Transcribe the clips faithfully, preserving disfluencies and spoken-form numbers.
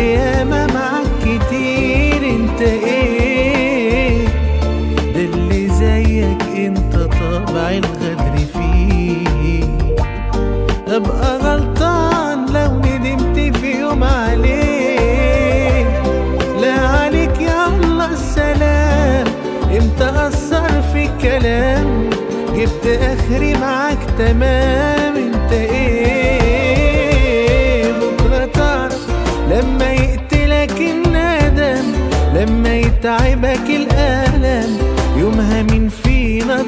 ياما معاك كتير. انت ايه ده اللي زيك انت طبع الغدر فيه؟ ابقى غلطان لو ندمت في يوم عليك. لا عليك يا الله السلام، امتى اثر في الكلام؟ جبت اخري معاك تمام. انت ايه بكرة تعرف لما يقتلك الندم، لما يتعبك الألم، يومها مين فينا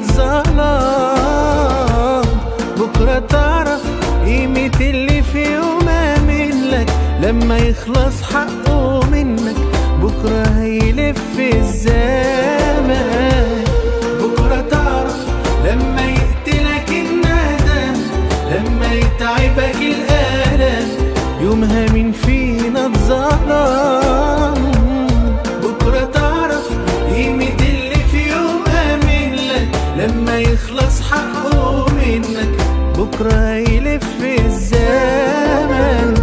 اتظلم. بكرة تعرف قيمة اللي في يوم عملك، لما يخلص حقه منك بكرة هيلف الزمان. بكرة تعرف لما يقتلك الندم، لما يتعبك الألم، يومها مين فينا اتظلم. بكرة تعرف قيمة اللي في يوم عملك، لما يخلص حقه منك بكرة هيلف الزمن.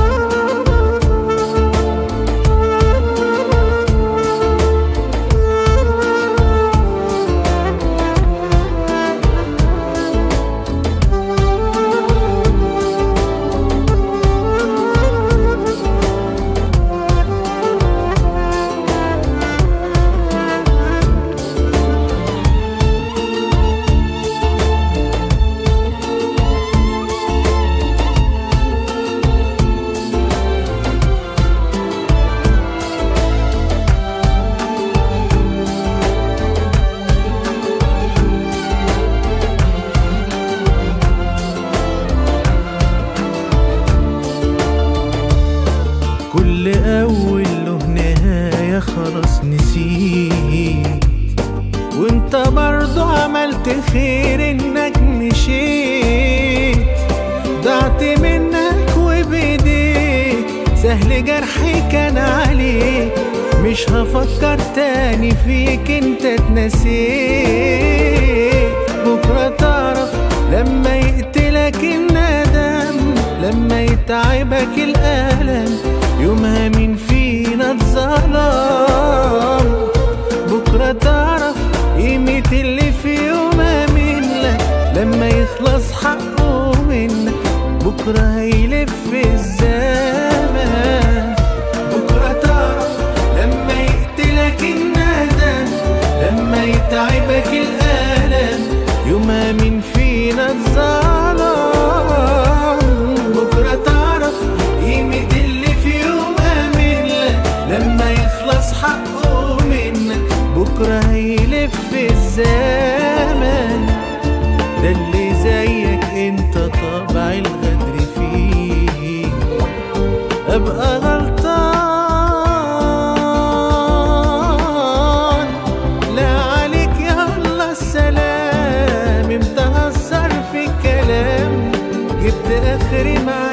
كل أول له نهاية خلاص نسيت، وانت برضو عملت خير انك مشيت. ضعت منك وبايديك سهل جرحي كان عليك، مش هفكر تاني فيك انت اتنسيت. بكرة تعرف لما يقتلك الندم، لما يتعبك الألم، يومها مين فينا اتظلم. بكرة تعرف قيمة اللي في يوم منك، لما يخلص حقه منك بكرة هيلف الزمان. بكرة تعرف لما يقتلك الندم، لما يتعبك الألم، يومها مين فينا اتظلم. بكرة تعرف قيمة اللي في يوم منك، لما يخلص حقه منك بكرة هيلف الزمن. ده اللي زيك انت طبع الغدر فيه. ابقى غلطان لا عليك يا الله السلام، امتى اثر في الكلام؟ جبت اخري معاك